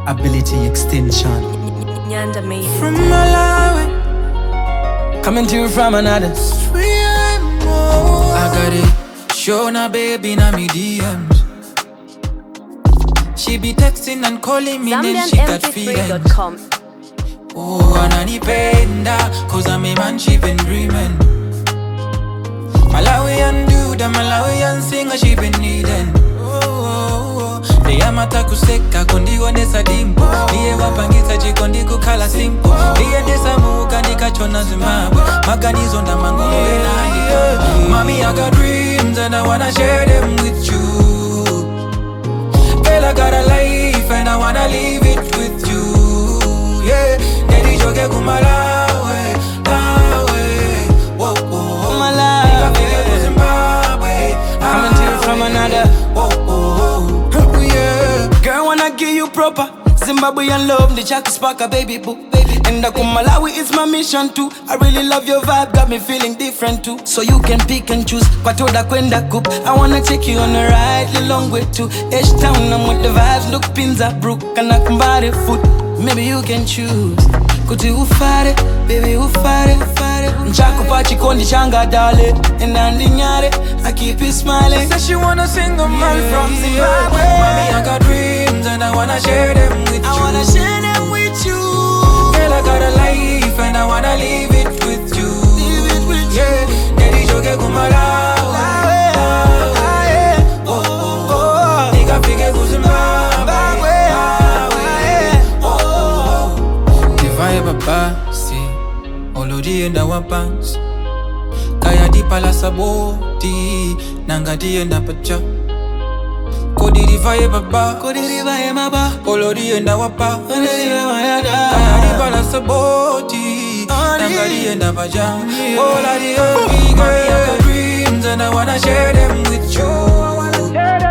ability extension. Nyanda made it. From Malawi, coming to you from another stream. I got it, show na baby na me DMs. She be texting and calling me, then she got feelings. ZambianMP3.com. Oh, ananipenda, cause I'm a man she been dreaming. Malawian dude, a Malawian singer she been needing. Deyamata kuseka kondigo nesa dimpo. Niye wapangisa chikondigo kala simpo. Niye desa muka nikachona zimbabwe. Maganizo na mangumu enandika. Mommy, I got dreams and I wanna share them with you. Girl, I got a life and I wanna live it with you. Yeah, Daddy joke kumalawe, lawe. Whoa, whoa, Malawi. Zimbabwe. Coming to you from another. Whoa, whoa. Girl, wanna give you proper Zimbabwean love, the Jackie Sparker, baby boo. And Malawi is my mission too. I really love your vibe, got me feeling different too. So you can pick and choose. Patoda kwenda kup. I wanna take you on a ride, the long way to H-Town. I'm with the vibes, look pins up, brook. And I can buy the food. Maybe you can choose. Kuti ufare, baby ufare. Nchaku pachi kondi changa dale. And andinyare, I keep you smiling. Says she wanna sing a man from Zimbabwe. Mommy, I got dreams and I wanna share them with you. I wanna share them with you. Girl, I got a life and I wanna live it with you. Live it with you. Yeah, Daddy joke kumalawe. Oh, oh, oh. Nigga fige kuzimbabwe. Oh, oh. Divide baba, see. Olodi enda wapans. Kaya di pala saboti. Nanga di enda pacha. Kodi divide baba. Kodi divide maba. Olodi enda wapa. Kaya di pala saboti. Nanga di enda pacha. Olodi enda. Mommy, I got dreams and I wanna share them with you.